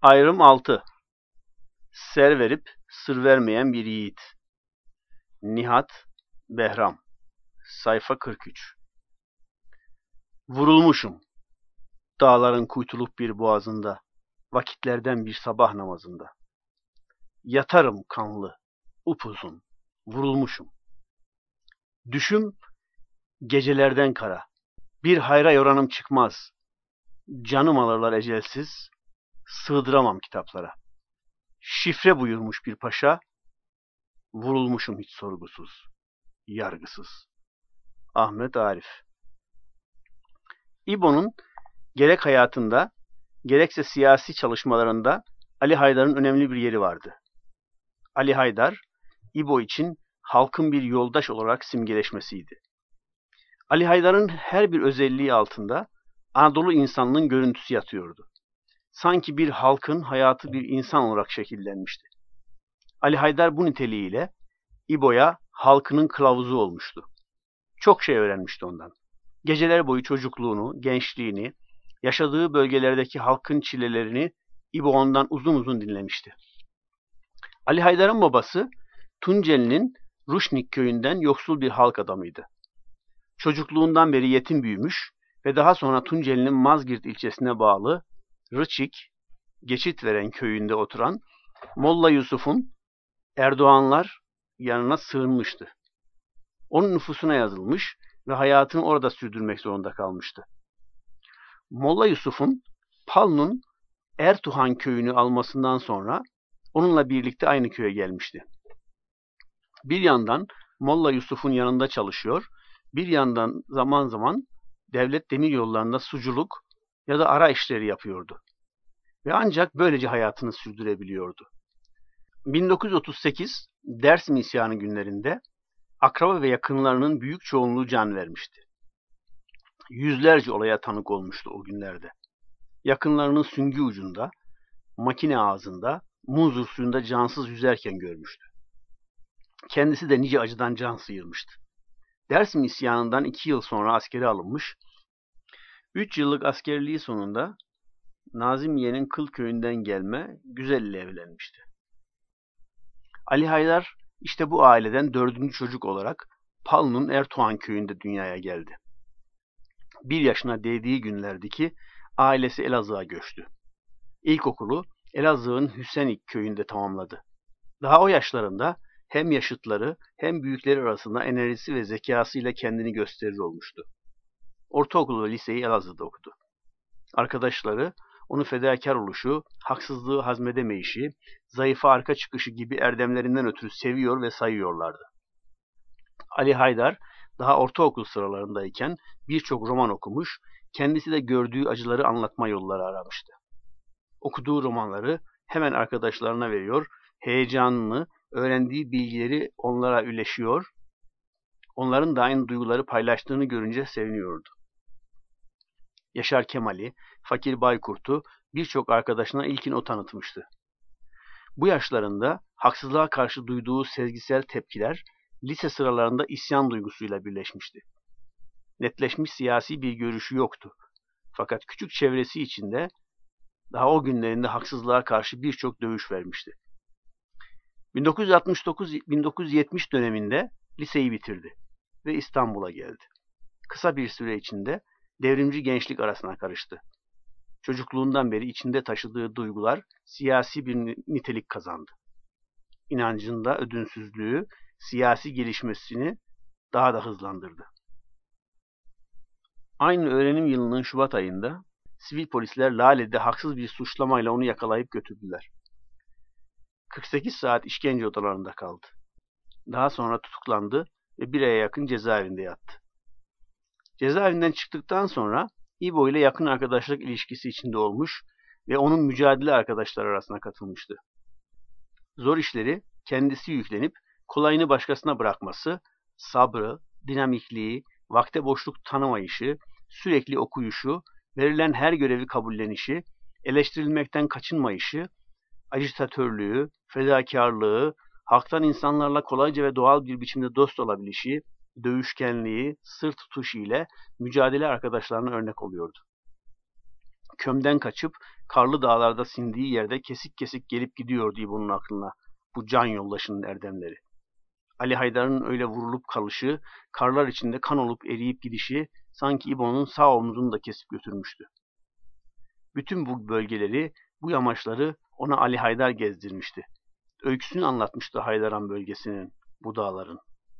Ayrım 6. Ser verip sır vermeyen bir yiğit. Nihat Behram. Sayfa 43. Vurulmuşum dağların kuytuluk bir boğazında, vakitlerden bir sabah namazında. Yatarım kanlı, upuzun, vurulmuşum. Düşüm gecelerden kara, bir hayra yoranım çıkmaz. Canım alırlar ecelsiz, sığdıramam kitaplara. Şifre buyurmuş bir paşa, vurulmuşum hiç sorgusuz, yargısız. Ahmet Arif. İbo'nun gerek hayatında, gerekse siyasi çalışmalarında Ali Haydar'ın önemli bir yeri vardı. Ali Haydar, İbo için halkın bir yoldaş olarak simgeleşmesiydi. Ali Haydar'ın her bir özelliği altında Anadolu insanının görüntüsü yatıyordu. Sanki bir halkın hayatı bir insan olarak şekillenmişti. Ali Haydar bu niteliğiyle İbo'ya halkının kılavuzu olmuştu. Çok şey öğrenmişti ondan. Geceler boyu çocukluğunu, gençliğini, yaşadığı bölgelerdeki halkın çilelerini İbo ondan uzun uzun dinlemişti. Ali Haydar'ın babası Tunceli'nin Ruşnik köyünden yoksul bir halk adamıydı. Çocukluğundan beri yetim büyümüş ve daha sonra Tunceli'nin Mazgirt ilçesine bağlı Rıçik, Geçitveren köyünde oturan Molla Yusuf'un Erdoğanlar yanına sığınmıştı. Onun nüfusuna yazılmış ve hayatını orada sürdürmek zorunda kalmıştı. Molla Yusuf'un Palnun Ertuğan köyünü almasından sonra onunla birlikte aynı köye gelmişti. Bir yandan Molla Yusuf'un yanında çalışıyor, bir yandan zaman zaman devlet demiryollarında suculuk ya da ara işleri yapıyordu. Ve ancak böylece hayatını sürdürebiliyordu. 1938 Dersim isyanı günlerinde akraba ve yakınlarının büyük çoğunluğu can vermişti. Yüzlerce olaya tanık olmuştu o günlerde. Yakınlarının süngü ucunda, makine ağzında, muzur suyunda cansız yüzerken görmüştü. Kendisi de nice acıdan can sıyırmıştı. Dersim isyanından 2 yıl sonra askere alınmış, 3 yıllık askerliği sonunda Nazimiye'nin Kıl köyünden gelme Güzel ile evlenmişti. Ali Haydar işte bu aileden 4. çocuk olarak Palnun Ertuğan köyünde dünyaya geldi. 1 yaşına değdiği günlerdeki ailesi Elazığ'a göçtü. İlkokulu Elazığ'ın Hüsenik köyünde tamamladı. Daha o yaşlarında hem yaşıtları hem büyükleri arasında enerjisi ve zekasıyla kendini gösterir olmuştu. Ortaokulu ve liseyi Elazığ'da okudu. Arkadaşları onu fedakar oluşu, haksızlığı hazmedemeyişi, zayıfa arka çıkışı gibi erdemlerinden ötürü seviyor ve sayıyorlardı. Ali Haydar daha ortaokul sıralarındayken birçok roman okumuş, kendisi de gördüğü acıları anlatma yolları aramıştı. Okuduğu romanları hemen arkadaşlarına veriyor, heyecanını, öğrendiği bilgileri onlara üleşiyor, onların da aynı duyguları paylaştığını görünce seviniyordu. Yaşar Kemal'i, Fakir Baykurt'u birçok arkadaşına ilkin o tanıtmıştı. Bu yaşlarında haksızlığa karşı duyduğu sezgisel tepkiler lise sıralarında isyan duygusuyla birleşmişti. Netleşmiş siyasi bir görüşü yoktu. Fakat küçük çevresi içinde daha o günlerinde haksızlığa karşı birçok dövüş vermişti. 1969-1970 döneminde liseyi bitirdi ve İstanbul'a geldi. Kısa bir süre içinde devrimci gençlik arasına karıştı. Çocukluğundan beri içinde taşıdığı duygular siyasi bir nitelik kazandı. İnancında ödünsüzlüğü siyasi gelişmesini daha da hızlandırdı. Aynı öğrenim yılının Şubat ayında sivil polisler Lale'de haksız bir suçlamayla onu yakalayıp götürdüler. 48 saat işkence odalarında kaldı. Daha sonra tutuklandı ve 1 aya yakın cezaevinde yattı. Cezaevinden çıktıktan sonra İbo ile yakın arkadaşlık ilişkisi içinde olmuş ve onun mücadele arkadaşları arasına katılmıştı. Zor işleri kendisi yüklenip kolayını başkasına bırakması, sabrı, dinamikliği, vakte boşluk tanımayışı, sürekli okuyuşu, verilen her görevi kabullenişi, eleştirilmekten kaçınmayışı, ajitatörlüğü, fedakarlığı, halktan insanlarla kolayca ve doğal bir biçimde dost olabilişi, dövüşkenliği, sır tutuşu ile mücadele arkadaşlarına örnek oluyordu. Kömden kaçıp karlı dağlarda sindiği yerde kesik kesik gelip gidiyordu İbo'nun aklına bu can yoldaşının erdemleri. Ali Haydar'ın öyle vurulup kalışı, karlar içinde kan olup eriyip gidişi sanki İbo'nun sağ omzunu da kesip götürmüştü. Bütün bu bölgeleri, bu yamaçları ona Ali Haydar gezdirmişti. Öyküsünü anlatmıştı Haydaran bölgesinin, bu dağların.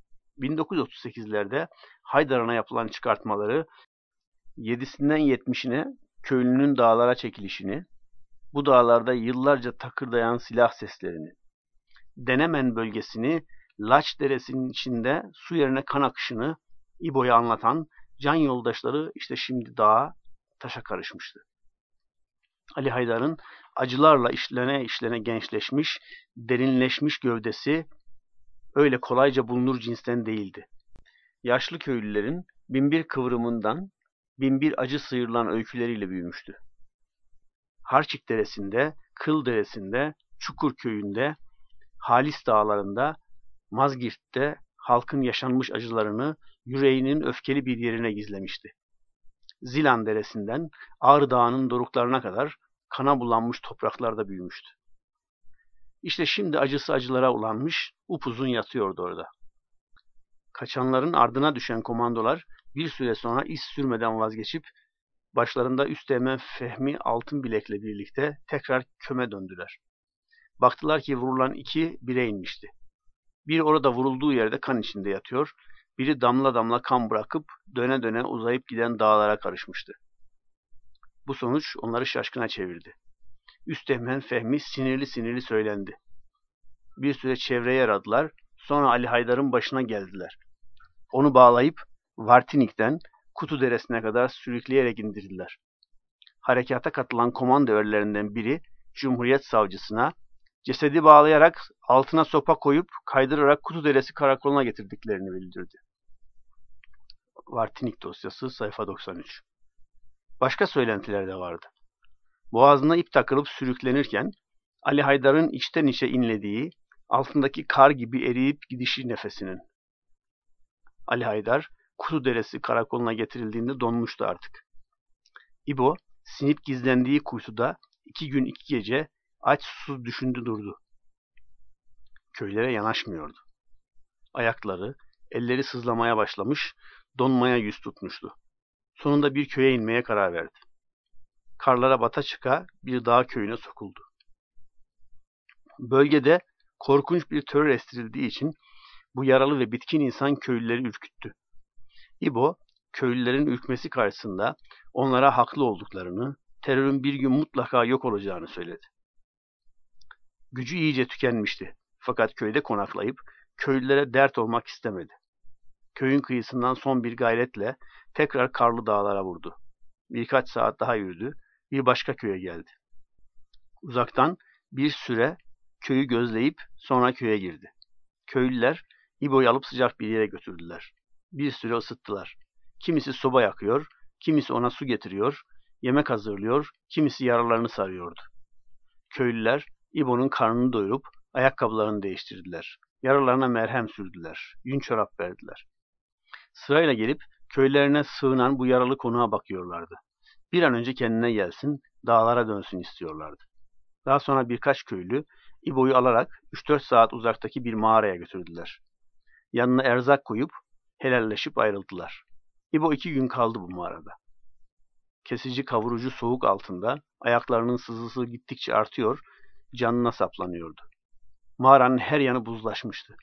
1938'lerde Haydaran'a yapılan çıkartmaları 7'sinden 70'ine köylünün dağlara çekilişini, bu dağlarda yıllarca takırdayan silah seslerini, Denemen bölgesini, Laç Deresi'nin içinde su yerine kan akışını İbo'ya anlatan can yoldaşları işte şimdi dağa, taşa karışmıştı. Ali Haydar'ın acılarla işlene işlene gençleşmiş, derinleşmiş gövdesi öyle kolayca bulunur cinsten değildi. Yaşlı köylülerin binbir kıvrımından binbir acı sıyrılan öyküleriyle büyümüştü. Harçik Deresi'nde, Kıl Deresi'nde, Çukur Köyü'nde, Halis Dağları'nda, Mazgirt'te halkın yaşanmış acılarını yüreğinin öfkeli bir yerine gizlemişti. Zilan Deresi'nden Ağrı Dağı'nın doruklarına kadar kana bulanmış topraklarda büyümüştü. İşte şimdi acısı acılara ulanmış, upuzun yatıyordu orada. Kaçanların ardına düşen komandolar bir süre sonra iz sürmeden vazgeçip başlarında Üsteğmen Fehmi Altınbilek'le birlikte tekrar köme döndüler. Baktılar ki vurulan iki bire inmişti. Biri orada vurulduğu yerde kan içinde yatıyor, biri damla damla kan bırakıp döne döne uzayıp giden dağlara karışmıştı. Bu sonuç onları şaşkına çevirdi. Üsteğmen Fehmi sinirli sinirli söylendi. Bir süre çevreye aradılar, sonra Ali Haydar'ın başına geldiler. Onu bağlayıp Vartinik'ten Kutu Deresi'ne kadar sürükleyerek indirdiler. Harekata katılan komando erlerinden biri Cumhuriyet Savcısına cesedi bağlayarak altına sopa koyup kaydırarak Kutu Deresi karakoluna getirdiklerini bildirdi. Vartinik dosyası sayfa 93. Başka söylentiler de vardı. Boğazına ip takılıp sürüklenirken Ali Haydar'ın içten içe inlediği, altındaki kar gibi eriyip gidişi nefesinin. Ali Haydar, Kutu Deresi karakoluna getirildiğinde donmuştu artık. İbo, sinip gizlendiği kuytuda 2 gün 2 gece aç susuz düşündü durdu. Köylere yanaşmıyordu. Ayakları, elleri sızlamaya başlamış, donmaya yüz tutmuştu. Sonunda bir köye inmeye karar verdi. Karlara bata çıka bir dağ köyüne sokuldu. Bölgede korkunç bir terör estirildiği için bu yaralı ve bitkin insan köylüleri ürküttü. İbo, köylülerin ürkmesi karşısında onlara haklı olduklarını, terörün bir gün mutlaka yok olacağını söyledi. Gücü iyice tükenmişti. Fakat köyde konaklayıp köylülere dert olmak istemedi. Köyün kıyısından son bir gayretle tekrar karlı dağlara vurdu. Birkaç saat daha yürüdü, bir başka köye geldi. Uzaktan bir süre köyü gözleyip sonra köye girdi. Köylüler İbo'yu alıp sıcak bir yere götürdüler. Bir süre ısıttılar. Kimisi soba yakıyor, kimisi ona su getiriyor, yemek hazırlıyor, kimisi yaralarını sarıyordu. Köylüler İbo'nun karnını doyurup ayakkabılarını değiştirdiler. Yaralarına merhem sürdüler, yün çorap verdiler. Sırayla gelip köylerine sığınan bu yaralı konuğa bakıyorlardı. Bir an önce kendine gelsin, dağlara dönsün istiyorlardı. Daha sonra birkaç köylü İbo'yu alarak 3-4 saat uzaktaki bir mağaraya götürdüler. Yanına erzak koyup helalleşip ayrıldılar. İbo 2 gün kaldı bu mağarada. Kesici kavurucu soğuk altında ayaklarının sızısı gittikçe artıyor, canına saplanıyordu. Mağaranın her yanı buzlaşmıştı.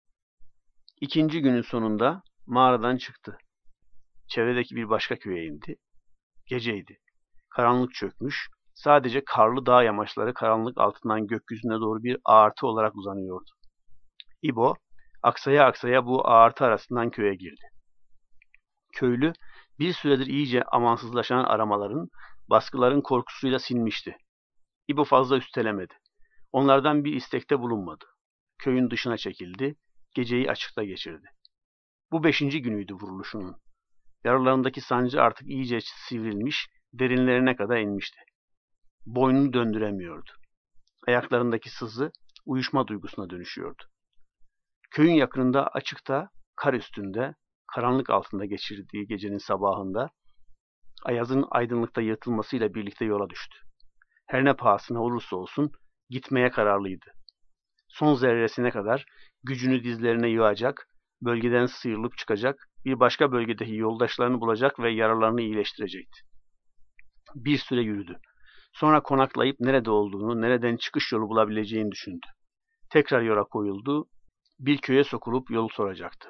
2. günün sonunda mağaradan çıktı. Çevredeki bir başka köye indi. Geceydi. Karanlık çökmüş, sadece karlı dağ yamaçları karanlık altından gökyüzüne doğru bir ağartı olarak uzanıyordu. İbo, aksaya aksaya bu ağartı arasından köye girdi. Köylü, bir süredir iyice amansızlaşan aramaların, baskıların korkusuyla sinmişti. İbo fazla üstelemedi. Onlardan bir istekte bulunmadı. Köyün dışına çekildi, geceyi açıkta geçirdi. Bu 5. günüydü vuruluşunun. Yaralarındaki sancı artık iyice sivrilmiş, derinlerine kadar inmişti. Boynunu döndüremiyordu. Ayaklarındaki sızı uyuşma duygusuna dönüşüyordu. Köyün yakınında açıkta, kar üstünde, karanlık altında geçirdiği gecenin sabahında Ayaz'ın aydınlıkta yırtılmasıyla birlikte yola düştü. Her ne pahasına olursa olsun gitmeye kararlıydı. Son zerresine kadar gücünü dizlerine yığacak, bölgeden sıyrılıp çıkacak, bir başka bölgedeki yoldaşlarını bulacak ve yaralarını iyileştirecekti. Bir süre yürüdü. Sonra konaklayıp nerede olduğunu, nereden çıkış yolu bulabileceğini düşündü. Tekrar yola koyuldu, bir köye sokulup yolu soracaktı.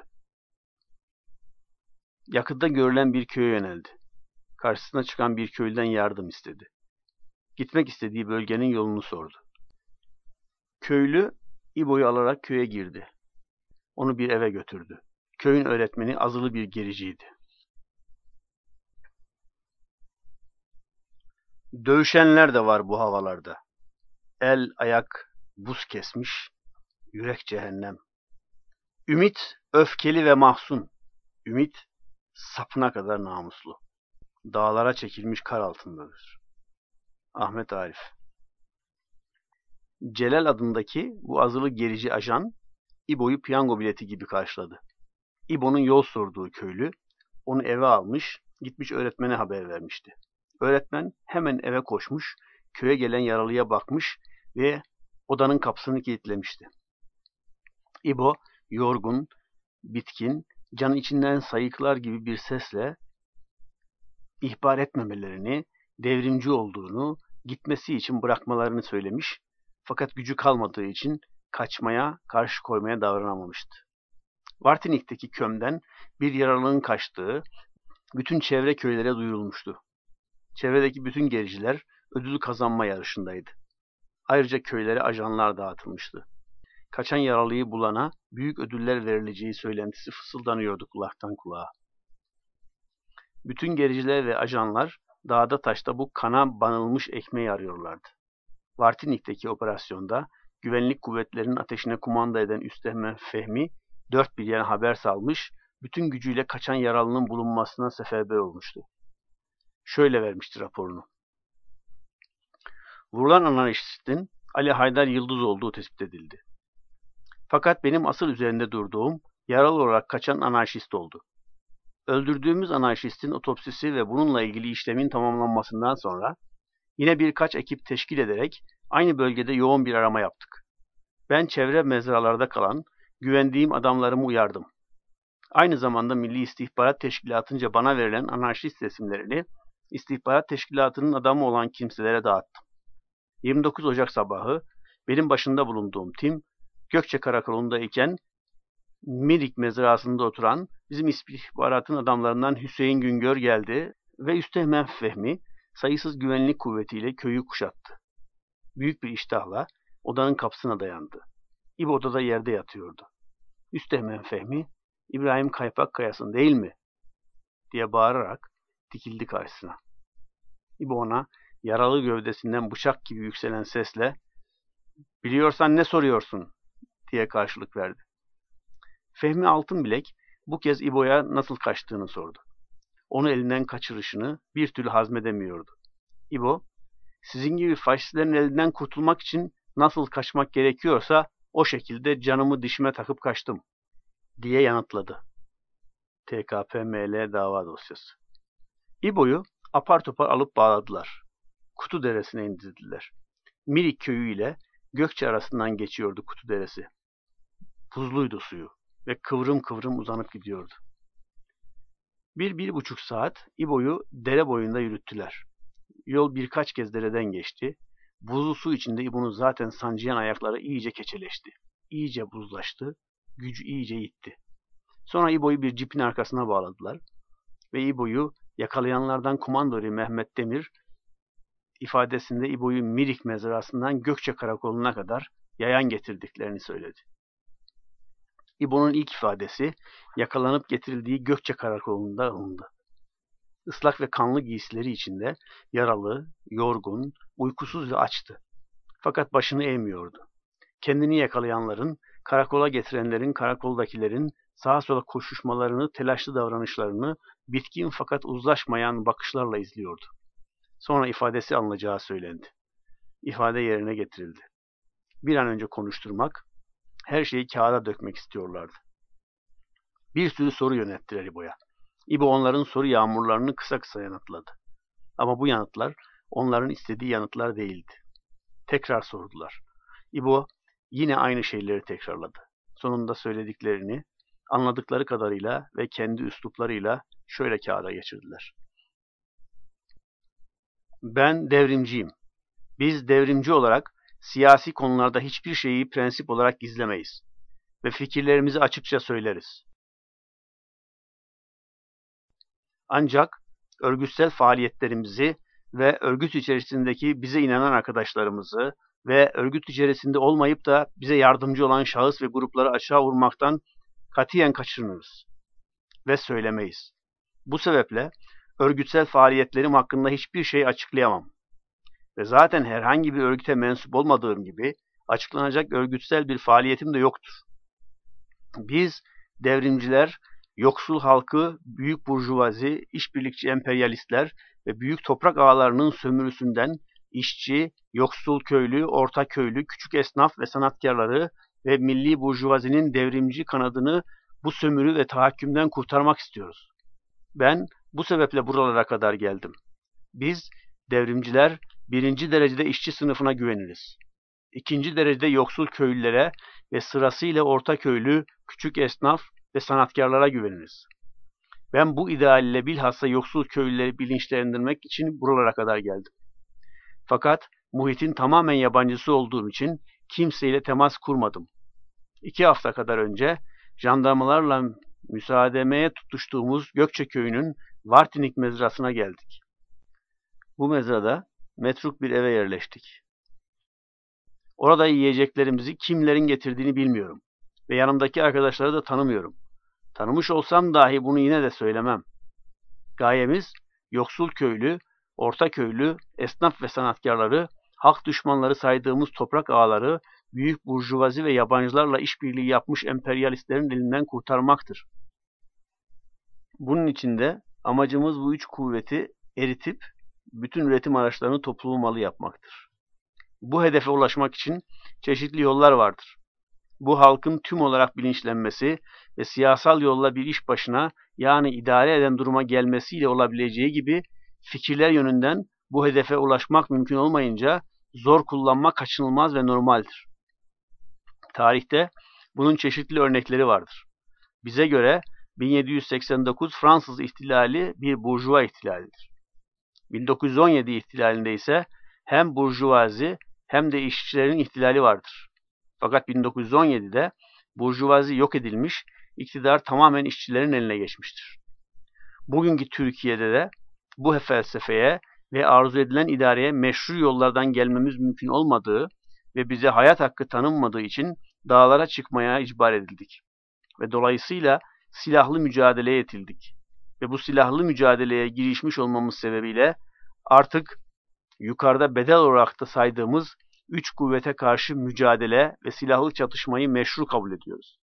Yakında görülen bir köye yöneldi. Karşısına çıkan bir köylüden yardım istedi. Gitmek istediği bölgenin yolunu sordu. Köylü İbo'yu alarak köye girdi. Onu bir eve götürdü. Köyün öğretmeni azılı bir gericiydi. Dövüşenler de var bu havalarda. El, ayak, buz kesmiş, yürek cehennem. Ümit öfkeli ve mahzun. Ümit sapına kadar namuslu. Dağlara çekilmiş kar altındadır. Ahmet Arif. Celal adındaki bu azılı gerici ajan İbo'yu piyango bileti gibi karşıladı. İbo'nun yol sorduğu köylü onu eve almış, gitmiş öğretmene haber vermişti. Öğretmen hemen eve koşmuş, köye gelen yaralıya bakmış ve odanın kapısını kilitlemişti. İbo yorgun, bitkin, canı içinden sayıklar gibi bir sesle ihbar etmemelerini, devrimci olduğunu, gitmesi için bırakmalarını söylemiş, fakat gücü kalmadığı için kaçmaya, karşı koymaya davranamamıştı. Vartinik'teki kömden bir yaralının kaçtığı bütün çevre köylere duyurulmuştu. Çevredeki bütün gericiler ödül kazanma yarışındaydı. Ayrıca köylere ajanlar dağıtılmıştı. Kaçan yaralıyı bulana büyük ödüller verileceği söylentisi fısıldanıyordu kulaktan kulağa. Bütün gericiler ve ajanlar dağda taşta bu kana banılmış ekmeği arıyorlardı. Vartinik'teki operasyonda güvenlik kuvvetlerinin ateşine kumanda eden Üsteğmen Fehmi dört bir yana haber salmış, bütün gücüyle kaçan yaralının bulunmasına seferber olmuştu. Şöyle vermişti raporunu. Vurulan anarşistin Ali Haydar Yıldız olduğu tespit edildi. Fakat benim asıl üzerinde durduğum yaralı olarak kaçan anarşist oldu. Öldürdüğümüz anarşistin otopsisi ve bununla ilgili işlemin tamamlanmasından sonra yine birkaç ekip teşkil ederek aynı bölgede yoğun bir arama yaptık. Ben çevre mezralarda kalan, güvendiğim adamlarımı uyardım. Aynı zamanda Milli İstihbarat Teşkilatı'nca bana verilen anarşist resimlerini İstihbarat Teşkilatı'nın adamı olan kimselere dağıttım. 29 Ocak sabahı benim başında bulunduğum tim Gökçe Karakolu'ndayken Mirik mezrasında oturan bizim istihbaratın adamlarından Hüseyin Güngör geldi ve Üsteğmen Fehmi sayısız güvenlik kuvvetiyle köyü kuşattı. Büyük bir iştahla odanın kapısına dayandı. İbo odada yerde yatıyordu. Üsteğmen Fehmi, İbrahim Kaypak Kayasın değil mi? Diye bağırarak dikildi karşısına. İbo ona yaralı gövdesinden bıçak gibi yükselen sesle "Biliyorsan ne soruyorsun?" diye karşılık verdi. Fehmi Altınbilek bu kez İbo'ya nasıl kaçtığını sordu. Onu elinden kaçırışını bir türlü hazmedemiyordu. İbo, "Sizin gibi faşistlerin elinden kurtulmak için nasıl kaçmak gerekiyorsa o şekilde canımı dişime takıp kaçtım," diye yanıtladı. TKP-ML dava dosyası. İbo'yu apar topar alıp bağladılar. Kutu Deresi'ne indirdiler. Mirik köyü ile Gökçe arasından geçiyordu Kutu Deresi. Buzluydu suyu ve kıvrım kıvrım uzanıp gidiyordu. 1-1,5 saat İbo'yu dere boyunda yürüttüler. Yol birkaç kez dereden geçti. Buzlu su içinde İbo'nun zaten sancıyan ayakları iyice keçeleşti. İyice buzlaştı. Gücü iyice yitti. Sonra İbo'yu bir cipin arkasına bağladılar ve İbo'yu yakalayanlardan Komandori Mehmet Demir ifadesinde İbo'yu Mirik mezrasından Gökçe Karakolu'na kadar yayan getirdiklerini söyledi. İbo'nun ilk ifadesi yakalanıp getirildiği Gökçe Karakolu'nda alındı. Islak ve kanlı giysileri içinde yaralı, yorgun, uykusuz ve açtı. Fakat başını eğmiyordu. Kendini yakalayanların, karakola getirenlerin, karakoldakilerin sağa sola koşuşmalarını, telaşlı davranışlarını bitkin fakat uzlaşmayan bakışlarla izliyordu. Sonra ifadesi alınacağı söylendi. İfade yerine getirildi. Bir an önce konuşturmak, her şeyi kağıda dökmek istiyorlardı. Bir sürü soru yönelttiler İbo'ya. İbo onların soru yağmurlarını kısa kısa yanıtladı. Ama bu yanıtlar onların istediği yanıtlar değildi. Tekrar sordular. İbo yine aynı şeyleri tekrarladı. Sonunda söylediklerini anladıkları kadarıyla ve kendi üsluplarıyla şöyle kağıda geçirdiler. Ben devrimciyim. Biz devrimci olarak siyasi konularda hiçbir şeyi prensip olarak gizlemeyiz ve fikirlerimizi açıkça söyleriz. Ancak örgütsel faaliyetlerimizi ve örgüt içerisindeki bize inanan arkadaşlarımızı ve örgüt içerisinde olmayıp da bize yardımcı olan şahıs ve grupları aşağı vurmaktan katiyen kaçınırız ve söylemeyiz. Bu sebeple örgütsel faaliyetlerim hakkında hiçbir şey açıklayamam. Ve zaten herhangi bir örgüte mensup olmadığım gibi açıklanacak örgütsel bir faaliyetim de yoktur. Biz devrimciler, yoksul halkı, büyük burjuvazi, işbirlikçi emperyalistler ve büyük toprak ağalarının sömürüsünden işçi, yoksul köylü, orta köylü, küçük esnaf ve sanatkarları ve milli burjuvazinin devrimci kanadını bu sömürü ve tahakkümden kurtarmak istiyoruz. Ben bu sebeple buralara kadar geldim. Biz devrimciler birinci derecede işçi sınıfına güveniriz. İkinci derecede yoksul köylülere ve sırasıyla orta köylü, küçük esnaf ve sanatkarlara güveniriz. Ben bu ideal ile bilhassa yoksul köylüleri bilinçlendirmek için buralara kadar geldim. Fakat muhitin tamamen yabancısı olduğum için kimseyle temas kurmadım. 2 hafta kadar önce jandarmalarla müsaademeye tutuştuğumuz Gökçe köyünün Vartinik mezrasına geldik. Bu mezrada metruk bir eve yerleştik. Orada yiyeceklerimizi kimlerin getirdiğini bilmiyorum ve yanımdaki arkadaşları da tanımıyorum. Tanımış olsam dahi bunu yine de söylemem. Gayemiz yoksul köylü, orta köylü, esnaf ve sanatkarları, halk düşmanları saydığımız toprak ağaları, büyük burjuvazi ve yabancılarla işbirliği yapmış emperyalistlerin elinden kurtarmaktır. Bunun için de amacımız bu üç kuvveti eritip bütün üretim araçlarını topluma malı yapmaktır. Bu hedefe ulaşmak için çeşitli yollar vardır. Bu halkın tüm olarak bilinçlenmesi ve siyasal yolla bir iş başına yani idare eden duruma gelmesiyle olabileceği gibi fikirler yönünden bu hedefe ulaşmak mümkün olmayınca zor kullanmak kaçınılmaz ve normaldir. Tarihte bunun çeşitli örnekleri vardır. Bize göre 1789 Fransız ihtilali bir burjuva ihtilalidir. 1917 ihtilalinde ise hem burjuvazi hem de işçilerin ihtilali vardır. Fakat 1917'de burjuvazi yok edilmiş, iktidar tamamen işçilerin eline geçmiştir. Bugünkü Türkiye'de de bu felsefeye ve arzu edilen idareye meşru yollardan gelmemiz mümkün olmadığı ve bize hayat hakkı tanınmadığı için dağlara çıkmaya icbar edildik. Ve dolayısıyla silahlı mücadeleye itildik. Ve bu silahlı mücadeleye girişmiş olmamız sebebiyle artık yukarıda bedel olarak da saydığımız üç kuvvete karşı mücadele ve silahlı çatışmayı meşru kabul ediyoruz.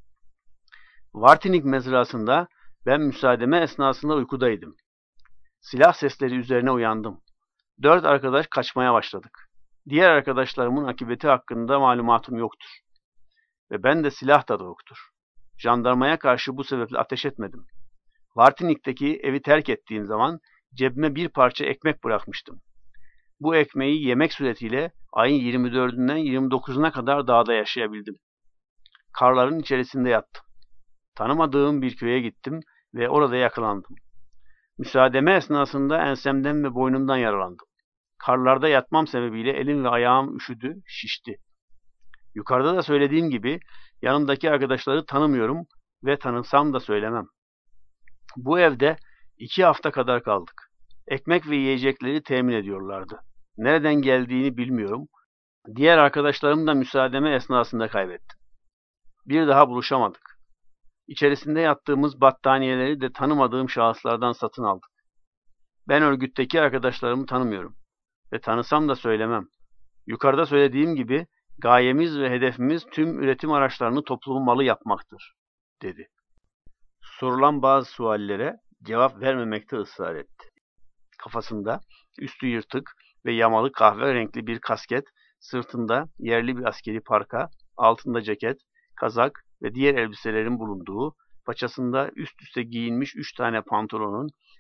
Vartinik mezrasında ben müsaademe esnasında uykudaydım. Silah sesleri üzerine uyandım. 4 arkadaş kaçmaya başladık. Diğer arkadaşlarımın akıbeti hakkında malumatım yoktur. Ve ben de silah da yoktur. Jandarmaya karşı bu sebeple ateş etmedim. Vartinik'teki evi terk ettiğim zaman cebime bir parça ekmek bırakmıştım. Bu ekmeği yemek suretiyle ayın 24'ünden 29'una kadar dağda yaşayabildim. Karların içerisinde yattım. Tanımadığım bir köye gittim ve orada yakalandım. Müsaademe esnasında ensemden ve boynumdan yaralandım. Karlarda yatmam sebebiyle elim ve ayağım üşüdü, şişti. Yukarıda da söylediğim gibi yanımdaki arkadaşları tanımıyorum ve tanısam da söylemem. Bu evde 2 hafta kadar kaldık. Ekmek ve yiyecekleri temin ediyorlardı. Nereden geldiğini bilmiyorum. Diğer arkadaşlarımı da müsaademe esnasında kaybettim. Bir daha buluşamadık. İçerisinde yattığımız battaniyeleri de tanımadığım şahıslardan satın aldık. Ben örgütteki arkadaşlarımı tanımıyorum ve tanısam da söylemem. Yukarıda söylediğim gibi gayemiz ve hedefimiz tüm üretim araçlarını toplumun malı yapmaktır, dedi. Sorulan bazı suallere cevap vermemekte ısrar etti. Kafasında üstü yırtık ve yamalı kahverengi bir kasket, sırtında yerli bir askeri parka, altında ceket, kazak ve diğer elbiselerin bulunduğu, paçasında üst üste giyinmiş 3 tane pantolonun,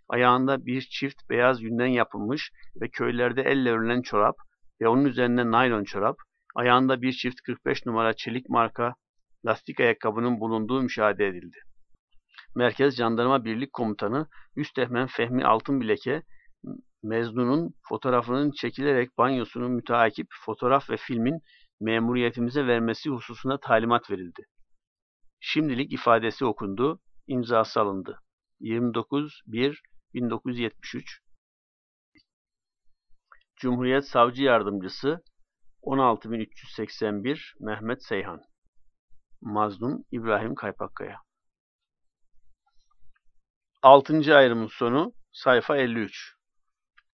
ayağında bir çift beyaz yünden yapılmış ve köylerde elle örülen çorap ve onun üzerinde naylon çorap, ayağında bir çift 45 numara çelik marka lastik ayakkabının bulunduğu müşahede edildi. Merkez Jandarma Birlik Komutanı Üsteğmen Fehmi Altınbilek'e Mecnun'un fotoğrafının çekilerek banyosunu müteakip fotoğraf ve filmin memuriyetimize vermesi hususunda talimat verildi. Şimdilik ifadesi okundu, imzası alındı. 29.1.1973 Cumhuriyet Savcı Yardımcısı 16.381 Mehmet Seyhan. Mazlum İbrahim Kaypakkaya. 6. ayrımın sonu sayfa 53.